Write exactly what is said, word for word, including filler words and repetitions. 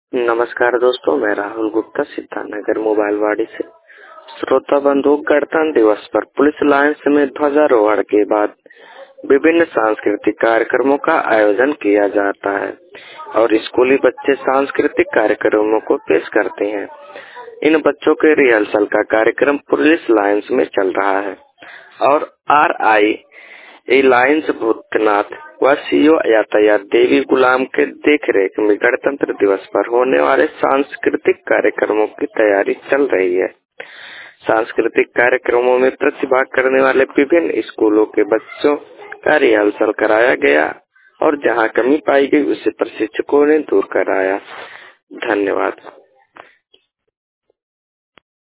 नमस्कार दोस्तों, मैं राहुल गुप्ता सिद्धार्थनगर मोबाइल वाड़ी से। श्रोता बंधु, गणतंत्र दिवस पर पुलिस लाइन्स में ध्वजारोहण के बाद विभिन्न सांस्कृतिक कार्यक्रमों का आयोजन किया जाता है और स्कूली बच्चे सांस्कृतिक कार्यक्रमों को पेश करते हैं। इन बच्चों के रिहर्सल का कार्यक्रम पुलिस लाइन्स में चल रहा है और आर आई लाइन्स भूतनाथ व सीओ यातायात देवी गुलाम के देखरेख में गणतंत्र दिवस पर होने वाले सांस्कृतिक कार्यक्रमों की तैयारी चल रही है। सांस्कृतिक कार्यक्रमों में प्रतिभाग करने वाले विभिन्न स्कूलों के बच्चों का रिहर्सल कराया गया और जहां कमी पाई गई उसे प्रशिक्षकों ने दूर कराया। धन्यवाद।